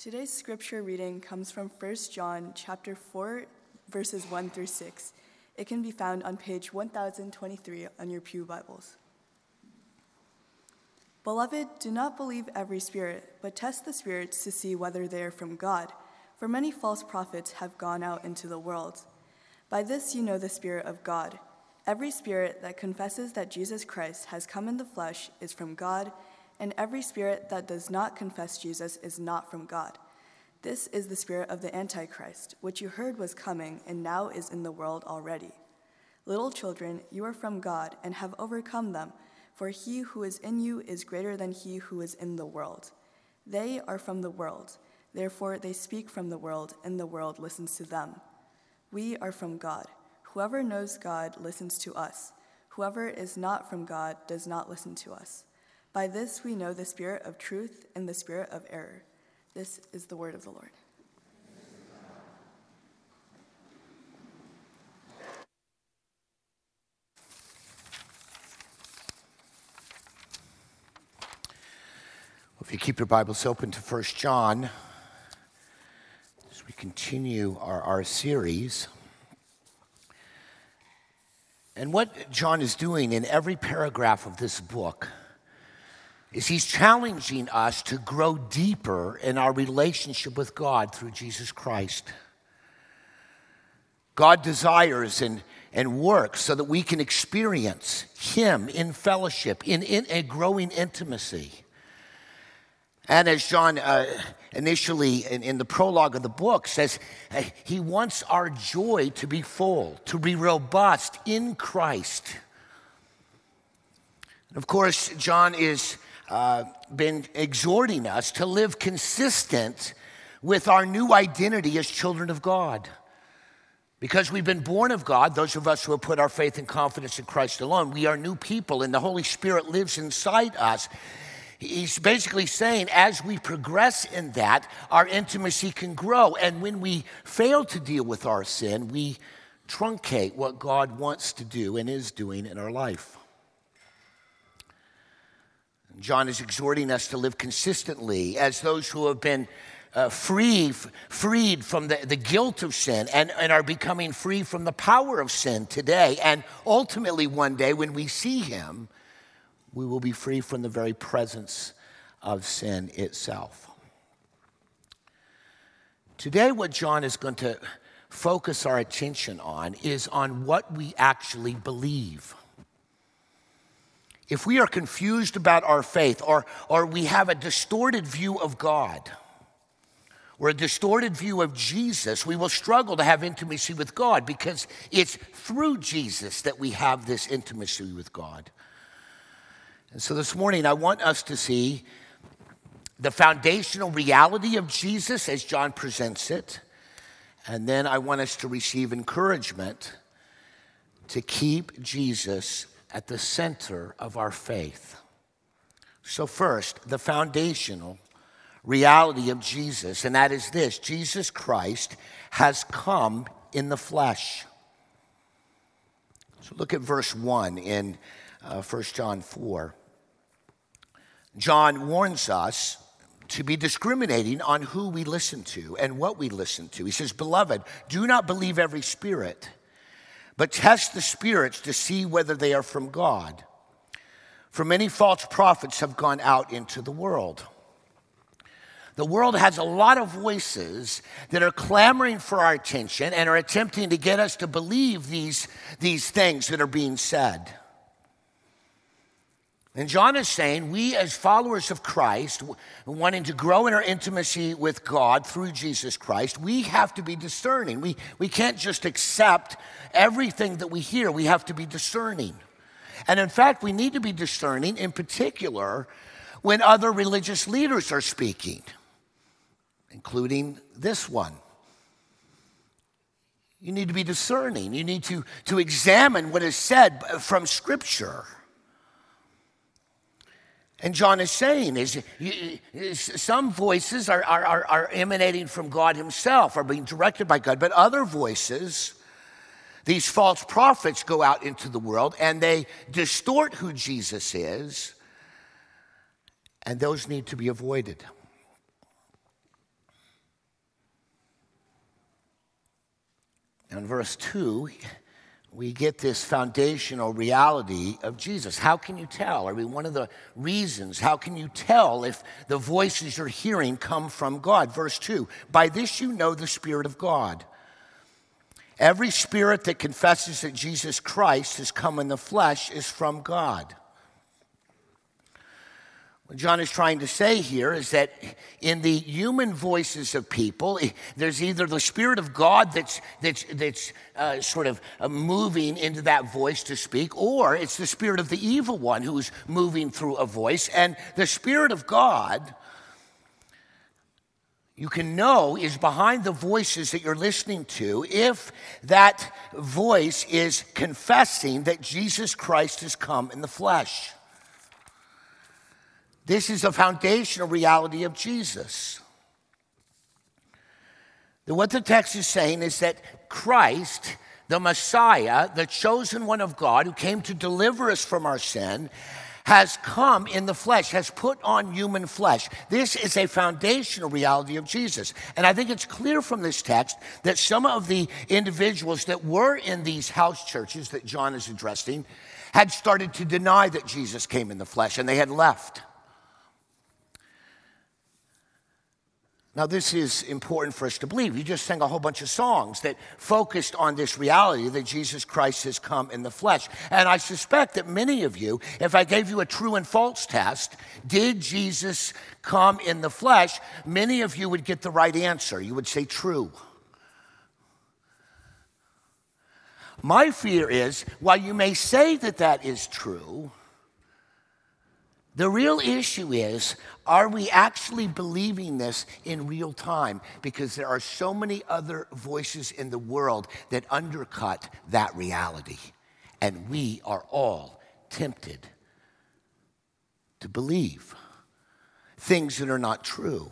Today's scripture reading comes from 1 John chapter 4, verses 1 through 6. It can be found on page 1023 on your pew Bibles. Beloved, do not believe every spirit, but test the spirits to see whether they are from God, for many false prophets have gone out into the world. By this you know the Spirit of God. Every spirit that confesses that Jesus Christ has come in the flesh is from God, and every spirit that does not confess Jesus is not from God. This is the spirit of the Antichrist, which you heard was coming and now is in the world already. Little children, you are from God and have overcome them, for he who is in you is greater than he who is in the world. They are from the world, therefore they speak from the world, and the world listens to them. We are from God. Whoever knows God listens to us. Whoever is not from God does not listen to us. By this we know the spirit of truth and the spirit of error. This is the word of the Lord. If you keep your Bibles open to 1 John, as we continue our series. And what John is doing in every paragraph of this book is he's challenging us to grow deeper in our relationship with God through Jesus Christ. God desires and works so that we can experience Him in fellowship, in a growing intimacy. And as John initially in the prologue of the book says, he wants our joy to be full, to be robust in Christ. And of course, John is been exhorting us to live consistent with our new identity as children of God. Because we've been born of God, those of us who have put our faith and confidence in Christ alone, we are new people and the Holy Spirit lives inside us. He's basically saying as we progress in that, our intimacy can grow. And when we fail to deal with our sin, we truncate what God wants to do and is doing in our life. John is exhorting us to live consistently as those who have been freed from the guilt of sin and are becoming free from the power of sin today. And ultimately one day when we see Him, we will be free from the very presence of sin itself. Today what John is going to focus our attention on is on what we actually believe. If we are confused about our faith or we have a distorted view of God or a distorted view of Jesus, we will struggle to have intimacy with God because it's through Jesus that we have this intimacy with God. And so this morning I want us to see the foundational reality of Jesus as John presents it. And then I want us to receive encouragement to keep Jesus at the center of our faith. So first, the foundational reality of Jesus, and that is this: Jesus Christ has come in the flesh. So look at verse 1 in 1 John 4. John warns us to be discriminating on who we listen to and what we listen to. He says, "Beloved, do not believe every spirit, but test the spirits to see whether they are from God. For many false prophets have gone out into the world." The world has a lot of voices that are clamoring for our attention and are attempting to get us to believe these things that are being said. And John is saying we as followers of Christ, wanting to grow in our intimacy with God through Jesus Christ, we have to be discerning. We can't just accept everything that we hear. We have to be discerning. And in fact, we need to be discerning in particular when other religious leaders are speaking, including this one. You need to be discerning. You need to examine what is said from Scripture. And John is saying some voices are emanating from God Himself, are being directed by God, but other voices, these false prophets, go out into the world and they distort who Jesus is, and those need to be avoided. In verse 2, we get this foundational reality of Jesus. How can you tell? I mean, one of the reasons, how can you tell if the voices you're hearing come from God? Verse 2, by this you know the Spirit of God. Every spirit that confesses that Jesus Christ has come in the flesh is from God. What John is trying to say here is that in the human voices of people, there's either the Spirit of God that's sort of moving into that voice to speak, or it's the spirit of the evil one who's moving through a voice. And the Spirit of God, you can know, is behind the voices that you're listening to if that voice is confessing that Jesus Christ has come in the flesh. This is a foundational reality of Jesus. What the text is saying is that Christ, the Messiah, the chosen one of God, who came to deliver us from our sin, has come in the flesh, has put on human flesh. This is a foundational reality of Jesus. And I think it's clear from this text that some of the individuals that were in these house churches that John is addressing had started to deny that Jesus came in the flesh, and they had left. Now, this is important for us to believe. You just sang a whole bunch of songs that focused on this reality that Jesus Christ has come in the flesh. And I suspect that many of you, if I gave you a true and false test, did Jesus come in the flesh, many of you would get the right answer. You would say true. My fear is, while you may say that that is true, the real issue is, are we actually believing this in real time? Because there are so many other voices in the world that undercut that reality. And we are all tempted to believe things that are not true.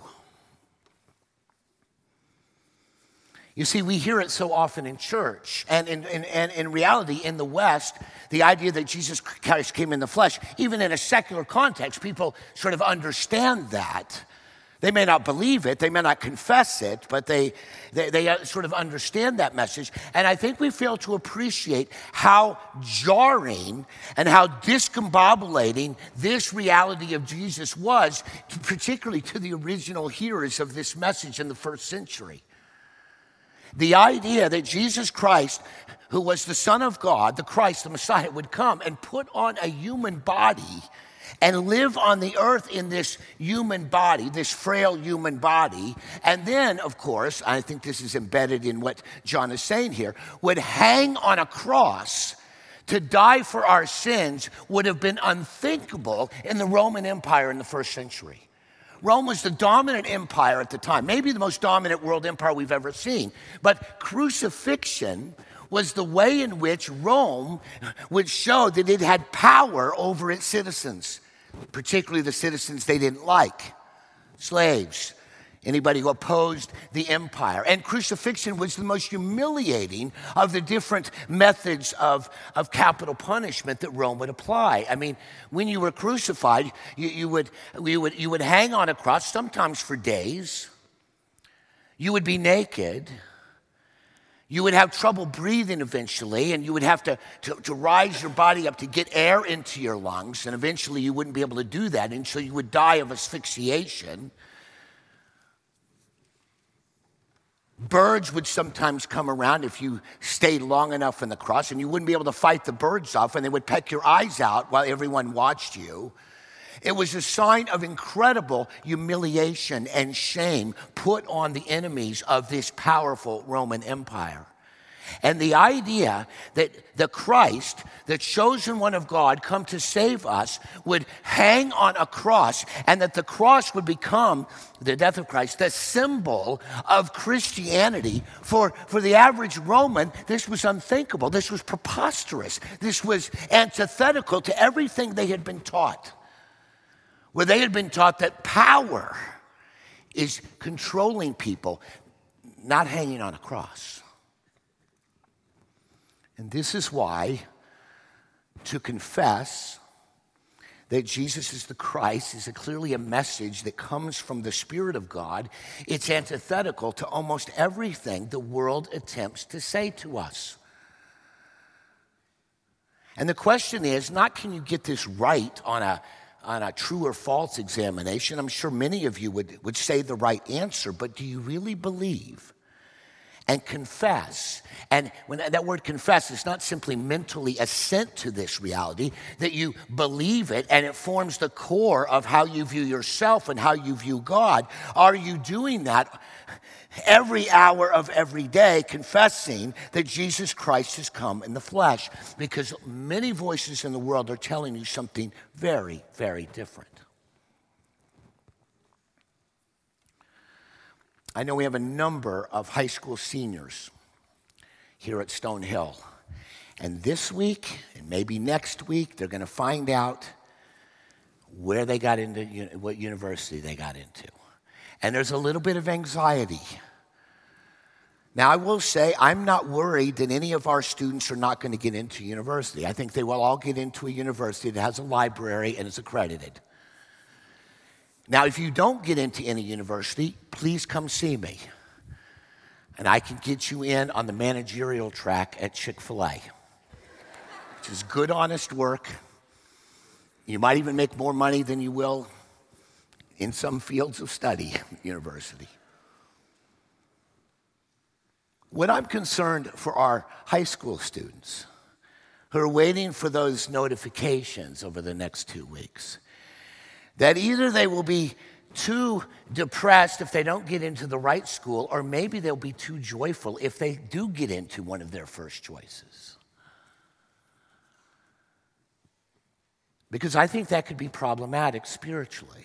You see, we hear it so often in church, and in reality, in the West, the idea that Jesus Christ came in the flesh, even in a secular context, people sort of understand that. They may not believe it, they may not confess it, but they sort of understand that message. And I think we fail to appreciate how jarring and how discombobulating this reality of Jesus was, particularly to the original hearers of this message in the first century. The idea that Jesus Christ, who was the Son of God, the Christ, the Messiah, would come and put on a human body and live on the earth in this human body, this frail human body, and then, of course, I think this is embedded in what John is saying here, would hang on a cross to die for our sins would have been unthinkable in the Roman Empire in the first century. Rome was the dominant empire at the time, maybe the most dominant world empire we've ever seen. But crucifixion was the way in which Rome would show that it had power over its citizens, particularly the citizens they didn't like, slaves, anybody who opposed the empire. And crucifixion was the most humiliating of the different methods of capital punishment that Rome would apply. I mean, when you were crucified, you would hang on a cross, sometimes for days. You would be naked. You would have trouble breathing eventually, and you would have to rise your body up to get air into your lungs, and eventually you wouldn't be able to do that until you would die of asphyxiation. Birds would sometimes come around if you stayed long enough on the cross, and you wouldn't be able to fight the birds off, and they would peck your eyes out while everyone watched you. It was a sign of incredible humiliation and shame put on the enemies of this powerful Roman Empire. And the idea that the Christ, the chosen one of God, come to save us, would hang on a cross, and that the cross would become, the death of Christ, the symbol of Christianity. For the average Roman, this was unthinkable. This was preposterous. This was antithetical to everything they had been taught, where they had been taught that power is controlling people, not hanging on a cross. And this is why to confess that Jesus is the Christ is clearly a message that comes from the Spirit of God. It's antithetical to almost everything the world attempts to say to us. And the question is, not can you get this right on a true or false examination. I'm sure many of you would say the right answer, but do you really believe and confess? And when that word confess is not simply mentally assent to this reality, that you believe it and it forms the core of how you view yourself and how you view God. Are you doing that every hour of every day, confessing that Jesus Christ has come in the flesh? Because many voices in the world are telling you something very, very different. I know we have a number of high school seniors here at Stonehill. And this week, and maybe next week, they're going to find out where they got into, what university they got into. And there's a little bit of anxiety. Now, I will say, I'm not worried that any of our students are not going to get into university. I think they will all get into a university that has a library and is accredited. Now, if you don't get into any university, please come see me. And I can get you in on the managerial track at Chick-fil-A, which is good, honest work. You might even make more money than you will in some fields of study at university. What I'm concerned for our high school students who are waiting for those notifications over the next 2 weeks, that either they will be too depressed if they don't get into the right school, or maybe they'll be too joyful if they do get into one of their first choices. Because I think that could be problematic spiritually.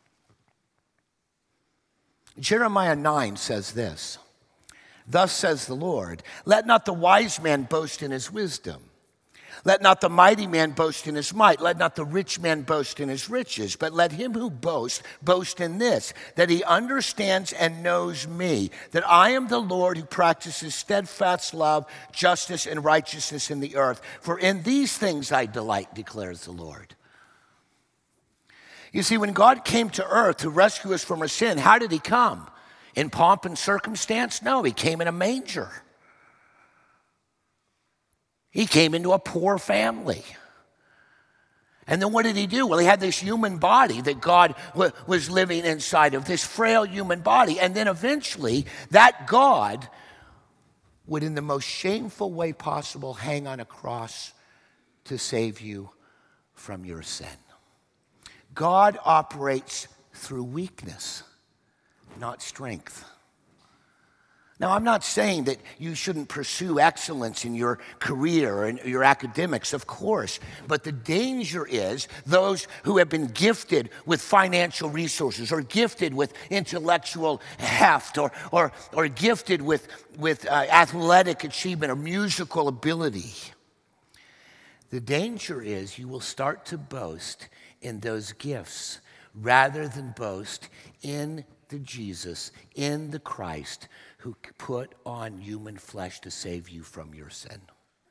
Jeremiah 9 says this, "Thus says the Lord, let not the wise man boast in his wisdom. Let not the mighty man boast in his might. Let not the rich man boast in his riches. But let him who boasts, boast in this, that he understands and knows me, that I am the Lord who practices steadfast love, justice, and righteousness in the earth. For in these things I delight, declares the Lord." You see, when God came to earth to rescue us from our sin, how did he come? In pomp and circumstance? No, he came in a manger. He came into a poor family. And then what did he do? Well, he had this human body that God was living inside of, this frail human body. And then eventually, that God would, in the most shameful way possible, hang on a cross to save you from your sin. God operates through weakness, not strength. Now, I'm not saying that you shouldn't pursue excellence in your career and your academics, of course. But the danger is those who have been gifted with financial resources or gifted with intellectual heft or gifted with athletic achievement or musical ability. The danger is you will start to boast in those gifts rather than boast in the Jesus, in the Christ, who put on human flesh to save you from your sin.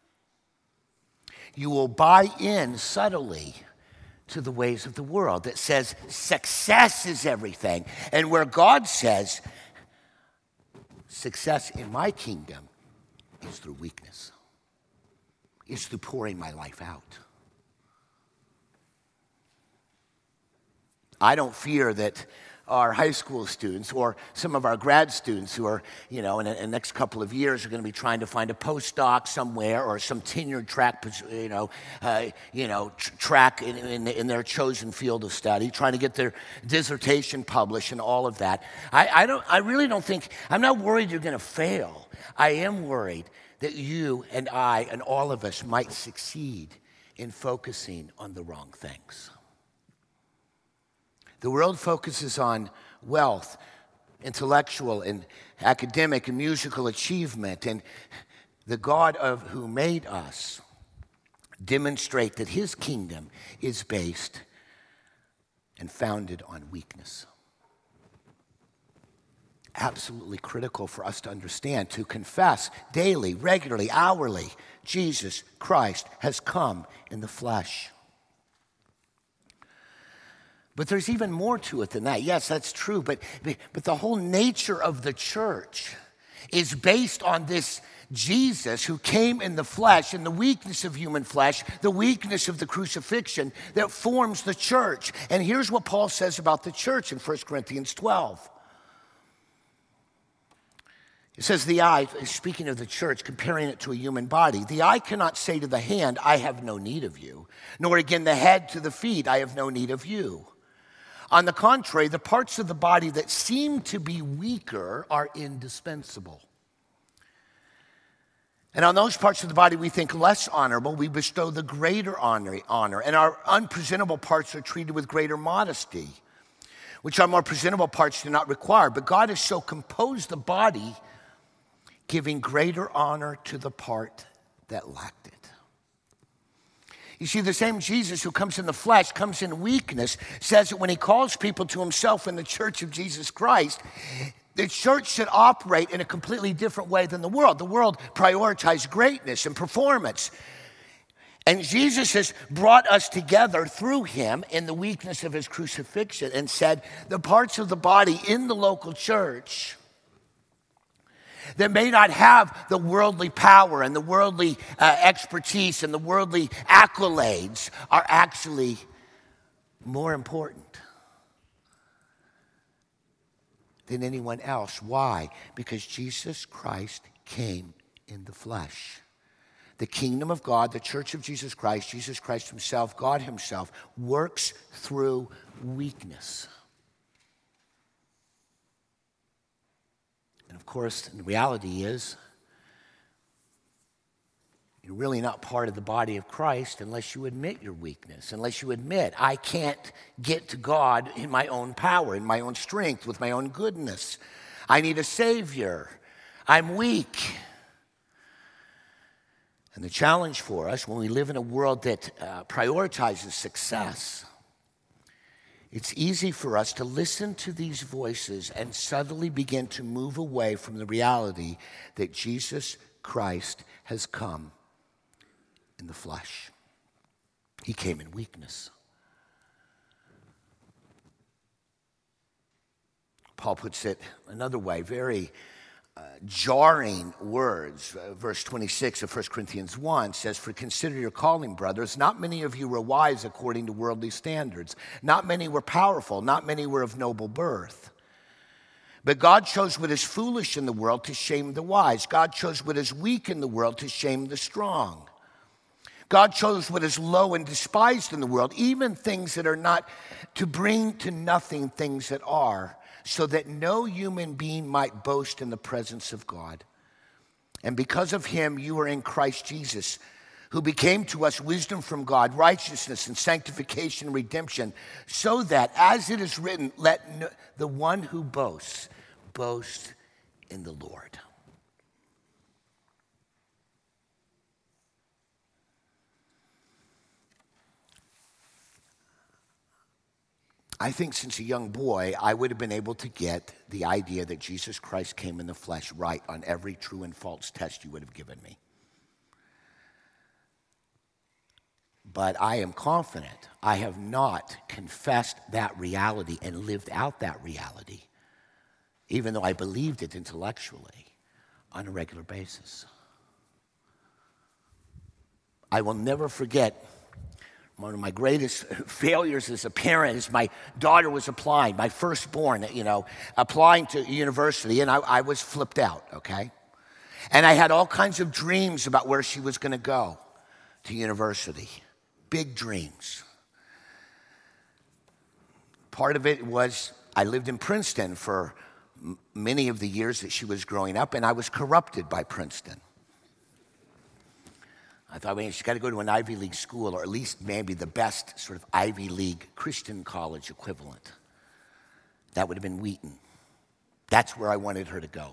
You will buy in subtly to the ways of the world that says success is everything, and where God says success in my kingdom is through weakness. It's through pouring my life out. I don't fear that our high school students or some of our grad students who are, in the next couple of years are going to be trying to find a postdoc somewhere or some tenured track, track in their chosen field of study, trying to get their dissertation published and all of that. I really don't think, I'm not worried you're going to fail. I am worried that you and I and all of us might succeed in focusing on the wrong things. The world focuses on wealth, intellectual and academic and musical achievement, and the God who made us demonstrate that his kingdom is based and founded on weakness. Absolutely critical for us to understand, to confess daily, regularly, hourly, Jesus Christ has come in the flesh. But there's even more to it than that. Yes, that's true, but the whole nature of the church is based on this Jesus who came in the flesh, in the weakness of human flesh, the weakness of the crucifixion that forms the church. And here's what Paul says about the church in 1 Corinthians 12. It says the eye, speaking of the church, comparing it to a human body, the eye cannot say to the hand, I have no need of you, nor again the head to the feet, I have no need of you. On the contrary, the parts of the body that seem to be weaker are indispensable. And on those parts of the body we think less honorable, we bestow the greater honor. And our unpresentable parts are treated with greater modesty, which our more presentable parts do not require. But God has so composed the body, giving greater honor to the part that lacked it. You see, the same Jesus who comes in the flesh, comes in weakness, says that when he calls people to himself in the church of Jesus Christ, the church should operate in a completely different way than the world. The world prioritizes greatness and performance. And Jesus has brought us together through him in the weakness of his crucifixion and said the parts of the body in the local church that may not have the worldly power and the worldly expertise and the worldly accolades are actually more important than anyone else. Why? Because Jesus Christ came in the flesh. The kingdom of God, the church of Jesus Christ himself, God himself, works through weakness. And of course, the reality is, you're really not part of the body of Christ unless you admit your weakness, unless you admit, I can't get to God in my own power, in my own strength, with my own goodness. I need a Savior. I'm weak. And the challenge for us when we live in a world that prioritizes success, it's easy for us to listen to these voices and suddenly begin to move away from the reality that Jesus Christ has come in the flesh. He came in weakness. Paul puts it another way, very jarring words. Verse 26 of 1 Corinthians 1 says, for consider your calling, brothers. Not many of you were wise according to worldly standards. Not many were powerful. Not many were of noble birth. But God chose what is foolish in the world to shame the wise. God chose what is weak in the world to shame the strong. God chose what is low and despised in the world, even things that are not, to bring to nothing things that are, so that no human being might boast in the presence of God. And because of him, you are in Christ Jesus, who became to us wisdom from God, righteousness and sanctification and redemption, so that, as it is written, let the one who boasts, boast in the Lord. I think since a young boy, I would have been able to get the idea that Jesus Christ came in the flesh right on every true and false test you would have given me. But I am confident I have not confessed that reality and lived out that reality, even though I believed it intellectually on a regular basis. I will never forget one of my greatest failures as a parent is my daughter was applying, my firstborn, applying to university, and I was flipped out, okay? And I had all kinds of dreams about where she was going to go to university, big dreams. Part of it was I lived in Princeton for many of the years that she was growing up, and I was corrupted by Princeton. I thought, she's got to go to an Ivy League school, or at least maybe the best sort of Ivy League Christian college equivalent. That would have been Wheaton. That's where I wanted her to go.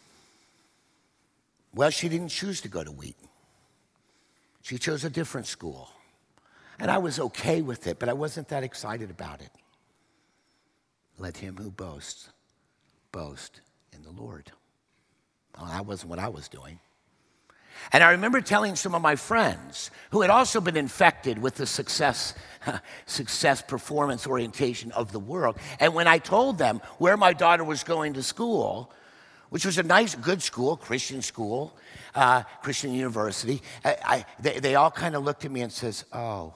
Well, she didn't choose to go to Wheaton. She chose a different school. And I was okay with it, but I wasn't that excited about it. Let him who boasts, boast in the Lord. Well, that wasn't what I was doing. And I remember telling some of my friends who had also been infected with the success performance orientation of the world. And when I told them where my daughter was going to school, which was a nice, good school, Christian school, Christian university, they all kind of looked at me and says, oh.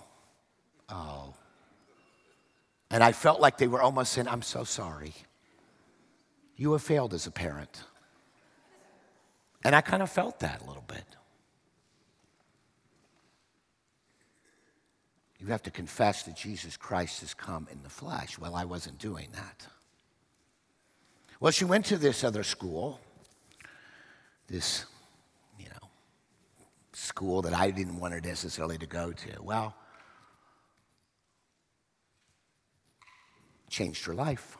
And I felt like they were almost saying, I'm so sorry. You have failed as a parent. And I kind of felt that a little bit. You have to confess that Jesus Christ has come in the flesh. Well, I wasn't doing that. Well, she went to this other school, this, school that I didn't want her necessarily to go to. Well, changed her life.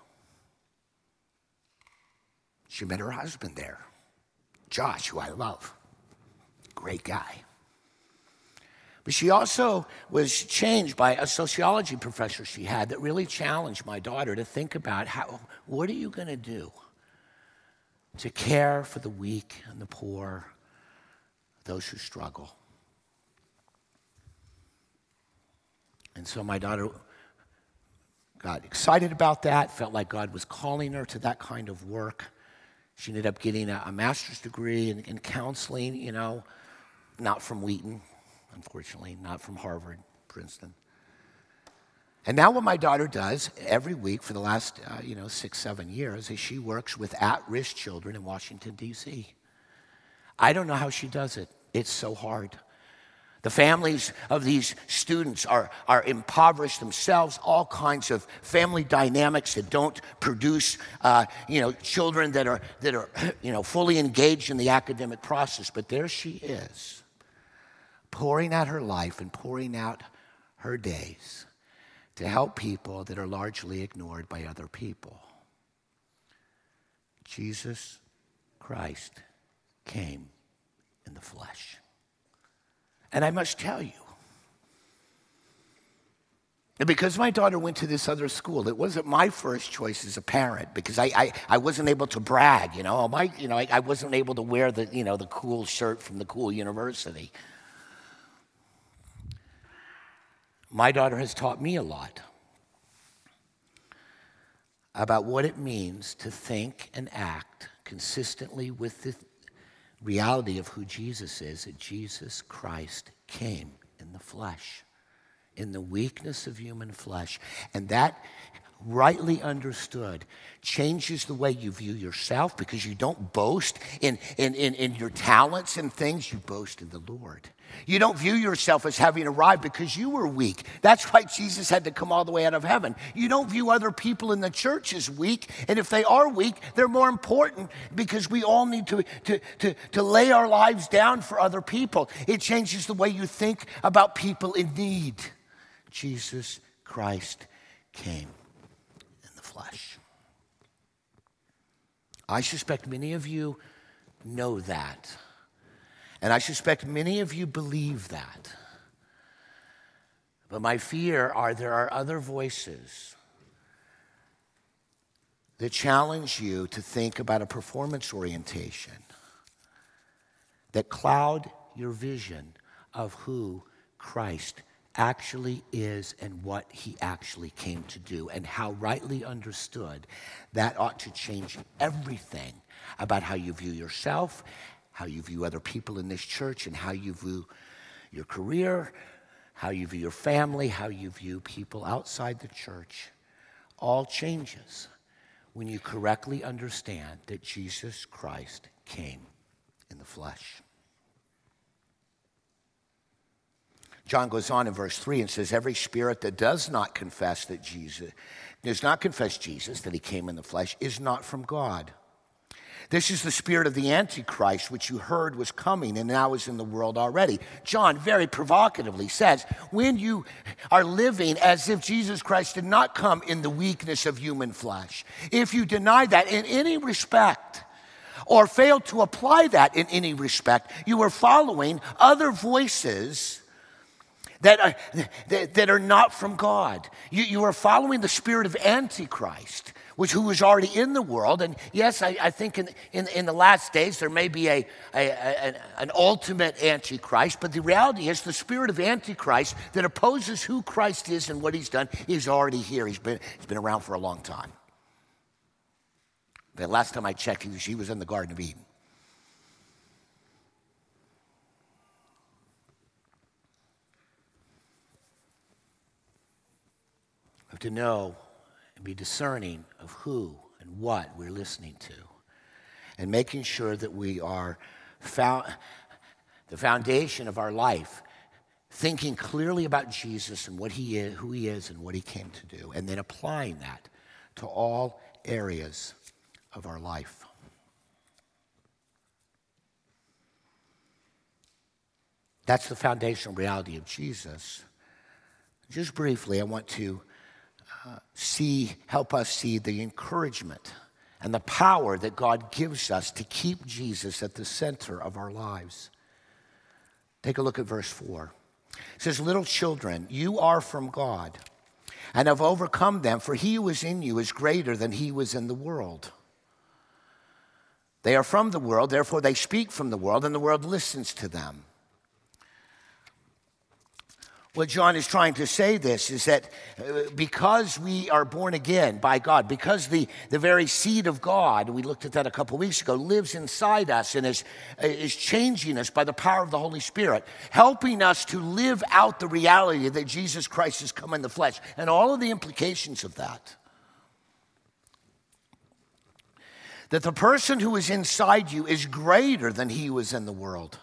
She met her husband there, Josh, who I love. Great guy. But she also was changed by a sociology professor she had that really challenged my daughter to think about what are you going to do to care for the weak and the poor, those who struggle. And so my daughter got excited about that, felt like God was calling her to that kind of work. She ended up getting a master's degree in counseling, not from Wheaton, unfortunately, not from Harvard, Princeton. And now what my daughter does every week for the last, 6-7 years is she works with at-risk children in Washington, D.C. I don't know how she does it. It's so hard. The families of these students are impoverished themselves, all kinds of family dynamics that don't produce, children that are fully engaged in the academic process. But there she is, pouring out her life and pouring out her days to help people that are largely ignored by other people. Jesus Christ came in the flesh. And I must tell you, because my daughter went to this other school, it wasn't my first choice as a parent because I wasn't able to brag, I wasn't able to wear the cool shirt from the cool university. My daughter has taught me a lot about what it means to think and act consistently with the reality of who Jesus is, that Jesus Christ came in the flesh, in the weakness of human flesh. And that, rightly understood, changes the way you view yourself because you don't boast in your talents and things, you boast in the Lord. You don't view yourself as having arrived because you were weak. That's why Jesus had to come all the way out of heaven. You don't view other people in the church as weak, and if they are weak, they're more important because we all need to lay our lives down for other people. It changes the way you think about people in need. Jesus Christ came in the flesh. I suspect many of you know that. And I suspect many of you believe that. But my fear there are other voices that challenge you to think about a performance orientation that cloud your vision of who Christ actually is and what he actually came to do, and how rightly understood that ought to change everything about how you view yourself, how you view other people in this church, and how you view your career, how you view your family, how you view people outside the church. All changes when you correctly understand that Jesus Christ came in the flesh. John goes on in verse 3 and says, every spirit that does not confess Jesus, that he came in the flesh, is not from God. This is the spirit of the Antichrist, which you heard was coming and now is in the world already. John very provocatively says, when you are living as if Jesus Christ did not come in the weakness of human flesh, if you deny that in any respect or fail to apply that in any respect, you are following other voices that are not from God. You are following the spirit of Antichrist, who was already in the world. And yes, I think in the last days there may be an ultimate Antichrist, but the reality is the spirit of Antichrist that opposes who Christ is and what he's done is already here. He's been around for a long time. The last time I checked, he was in the Garden of Eden. We have to know and be discerning of who and what we're listening to, and making sure that we are the foundation of our life, thinking clearly about Jesus and what he is, who he is, and what he came to do, and then applying that to all areas of our life. That's the foundational reality of Jesus. Just briefly, I want to help us see the encouragement and the power that God gives us to keep Jesus at the center of our lives. Take a look at verse 4. It says, "Little children, you are from God and have overcome them, for he who is in you is greater than he who is in the world. They are from the world, therefore they speak from the world, and the world listens to them." What John is trying to say this is that because we are born again by God, because the very seed of God, we looked at that a couple weeks ago, lives inside us and is changing us by the power of the Holy Spirit, helping us to live out the reality that Jesus Christ has come in the flesh and all of the implications of that. That the person who is inside you is greater than he who is in the world.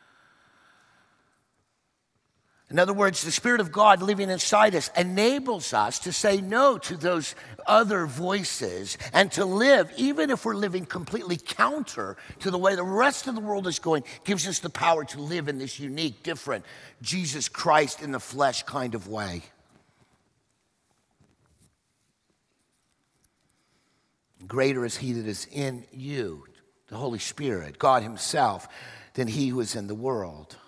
In other words, the Spirit of God living inside us enables us to say no to those other voices and to live, even if we're living completely counter to the way the rest of the world is going, gives us the power to live in this unique, different, Jesus Christ in the flesh kind of way. Greater is he that is in you, the Holy Spirit, God himself, than he who is in the world.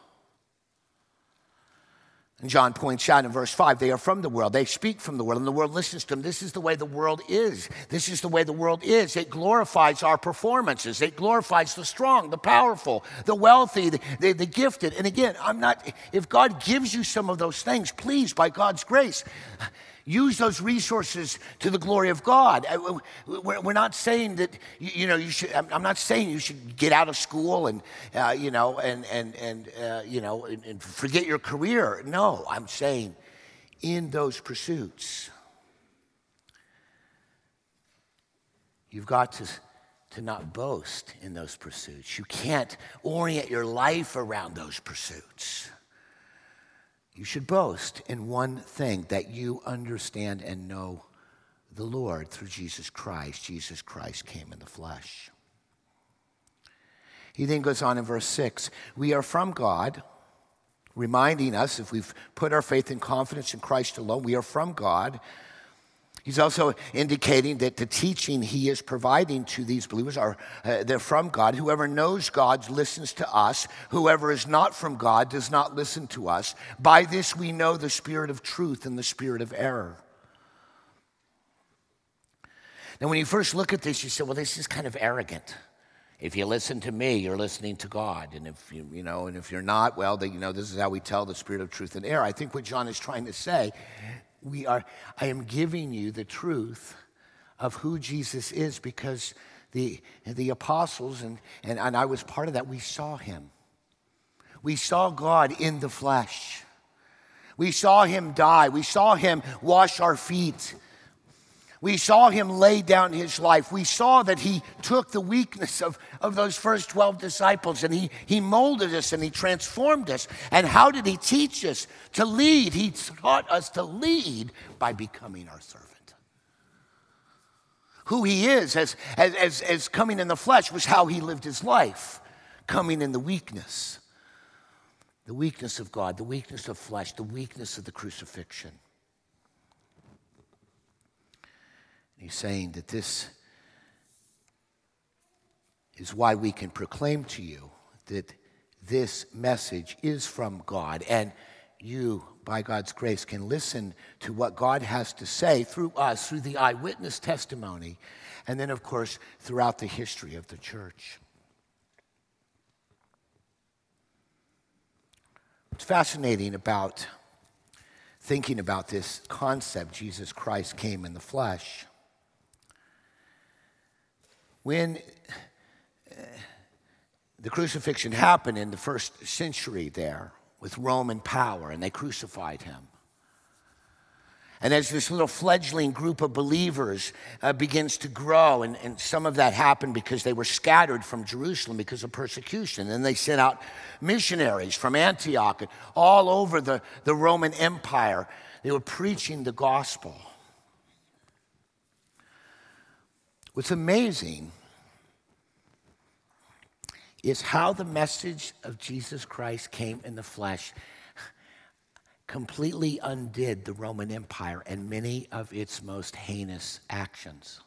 And John points out in verse 5, they are from the world. They speak from the world, and the world listens to them. This is the way the world is. This is the way the world is. It glorifies our performances. It glorifies the strong, the powerful, the wealthy, the gifted. And again, if God gives you some of those things, please, by God's grace, use those resources to the glory of God. We're not saying that you should. I'm not saying you should get out of school and forget your career. No, I'm saying in those pursuits, you've got to not boast in those pursuits. You can't orient your life around those pursuits. You should boast in one thing, that you understand and know the Lord through Jesus Christ. Jesus Christ came in the flesh. He then goes on in verse 6, we are from God, reminding us, if we've put our faith and confidence in Christ alone, we are from God. He's also indicating that the teaching he is providing to these believers they're from God. Whoever knows God listens to us. Whoever is not from God does not listen to us. By this we know the spirit of truth and the spirit of error. Now, when you first look at this, you say, well, this is kind of arrogant. If you listen to me, you're listening to God. And if and if you're not, well, this is how we tell the spirit of truth and error. I think what John is trying to say, I am giving you the truth of who Jesus is, because the apostles and I was part of that. We saw him. We saw God in the flesh. We saw him die. We saw him wash our feet. We saw him lay down his life. We saw that he took the weakness of those first 12 disciples, and he molded us and he transformed us. And how did he teach us to lead? He taught us to lead by becoming our servant. Who he is as coming in the flesh was how he lived his life, coming in the weakness of God, the weakness of flesh, the weakness of the crucifixion. He's saying that this is why we can proclaim to you that this message is from God. And you, by God's grace, can listen to what God has to say through us, through the eyewitness testimony, and then, of course, throughout the history of the church. What's fascinating about thinking about this concept, Jesus Christ came in the flesh, when the crucifixion happened in the first century there with Roman power, and they crucified him. And as this little fledgling group of believers begins to grow, and some of that happened because they were scattered from Jerusalem because of persecution. And they sent out missionaries from Antioch and all over the Roman Empire. They were preaching the gospel. What's amazing is how the message of Jesus Christ came in the flesh completely undid the Roman Empire and many of its most heinous actions.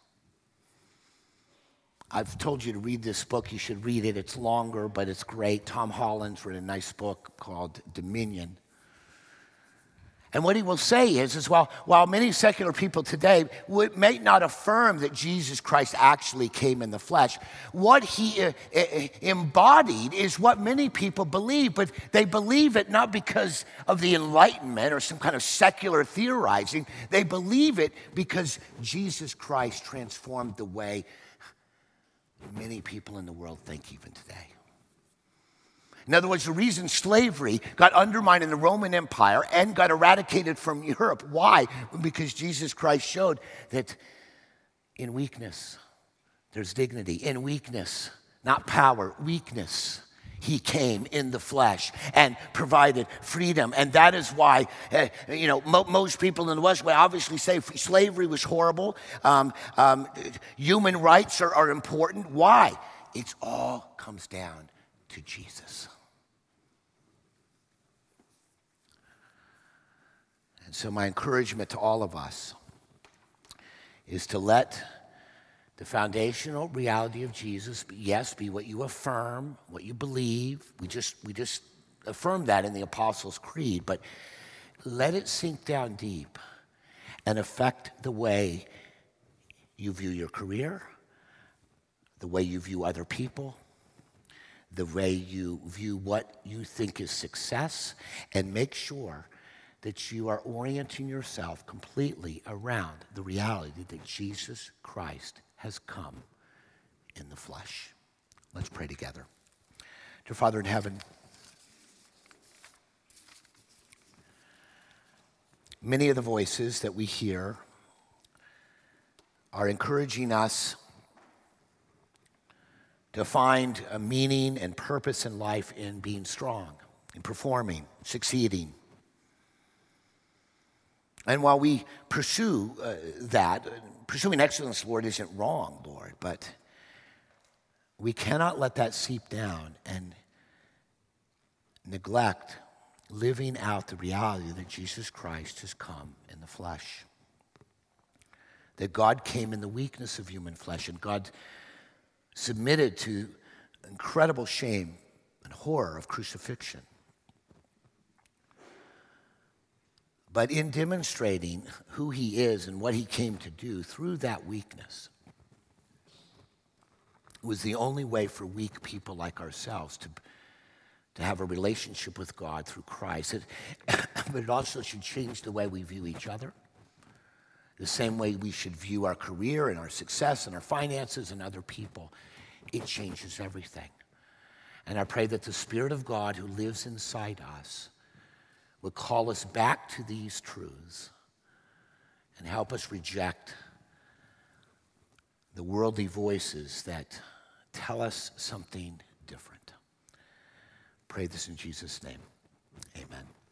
I've told you to read this book. You should read it. It's longer, but it's great. Tom Holland's written a nice book called Dominion. And what he will say is while many secular people today may not affirm that Jesus Christ actually came in the flesh, what he embodied is what many people believe, but they believe it not because of the Enlightenment or some kind of secular theorizing. They believe it because Jesus Christ transformed the way many people in the world think even today. In other words, the reason slavery got undermined in the Roman Empire and got eradicated from Europe, why? Because Jesus Christ showed that in weakness, there's dignity. In weakness, not power, weakness, he came in the flesh and provided freedom. And that is why, most people in the West would obviously say slavery was horrible. Human rights are important. Why? It all comes down to Jesus. And so my encouragement to all of us is to let the foundational reality of Jesus, be what you affirm, what you believe. We just affirmed that in the Apostles' Creed, but let it sink down deep and affect the way you view your career, the way you view other people, the way you view what you think is success, and make sure that you are orienting yourself completely around the reality that Jesus Christ has come in the flesh. Let's pray together. Dear Father in heaven, many of the voices that we hear are encouraging us to find a meaning and purpose in life in being strong, in performing, succeeding. And while we pursue pursuing excellence, Lord, isn't wrong, Lord, but we cannot let that seep down and neglect living out the reality that Jesus Christ has come in the flesh. That God came in the weakness of human flesh, and God submitted to incredible shame and horror of crucifixion. But in demonstrating who he is and what he came to do through that weakness was the only way for weak people like ourselves to have a relationship with God through Christ. But it also should change the way we view each other, the same way we should view our career and our success and our finances and other people. It changes everything. And I pray that the Spirit of God who lives inside us would call us back to these truths and help us reject the worldly voices that tell us something different. Pray this in Jesus' name.